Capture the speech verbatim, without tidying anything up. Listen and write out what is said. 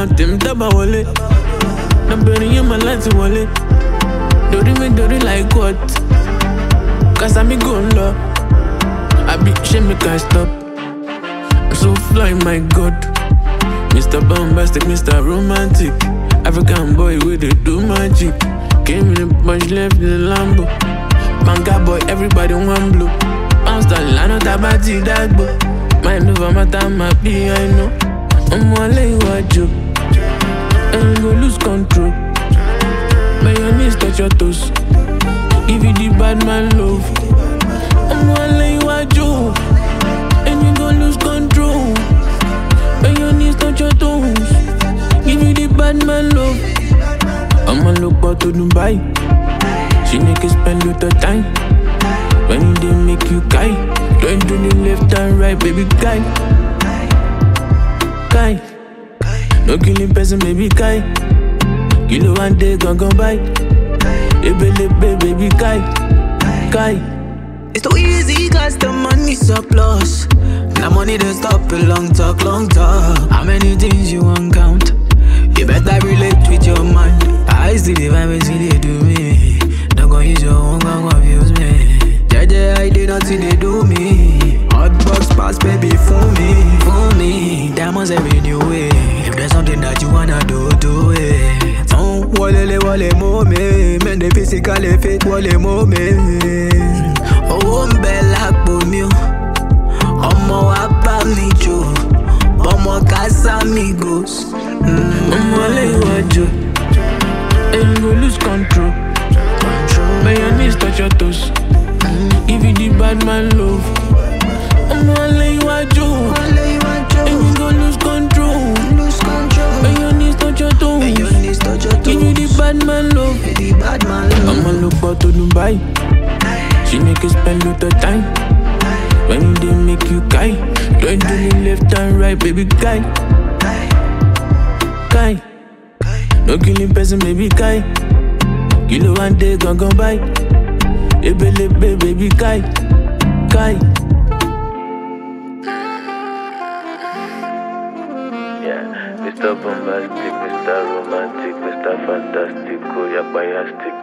Tim Taba wallet. I'm burning in my life to wallet. Dirty me dirty like what? Cause I be going low. I be shame me can't stop. I'm so fly, my God. Mister Bombastic, Mister Romantic. African boy with the do magic. Came in a bunch, left in the Lambo. Manga boy, everybody want blue. Bounce the line of Tabati Dagbo. Mind over my time, my P, I know. I'm gonna lay what you. And you go lose control. By your knees, touch your toes. Give you the bad man love. I'm gonna lay what you. And you go lose control. By your knees, touch your toes. Give you the bad man love. I'ma look out to Dubai. She niggas spend with the time. When they make you guy. Join to the left and right, baby guy. Guy. No killing person, baby guy. Kilo one day gon' go by. Ebelebe, baby guy. Guy. It's too easy cause the money surplus. Now money don't stop a long talk, long talk. How many things you won't count? You better relate with your mind. I see the vibe, see they do me. Don't go use your own, gon' confuse me. Jaja, I did not see they do me. Hot box pass, baby, fool me, fool me. Diamonds every new way. If there's something that you wanna do, do it. Don't wale wale mo me. Men they physically fit wale mo me. Oh, bella pomio. Omo apa mi jo. Omo casa amigos. I'ma lay what you. And you go lose control. By your knees, touch your toes. Give you the bad man love. I'ma lay what you. And you go lose control. By your knees, touch your toes. Give you the bad man love. I'ma look out to Dubai. She niggas spend with the time. When they make you guy. Join to the left and right, baby guy. Guy. No killing person, baby guy. Kilo one day gon' go by. Ebelebe, baby guy. Guy. Yeah, Mister Bombastic, Mister Romantic, Mister Fantastic, oh, yeah, biastic.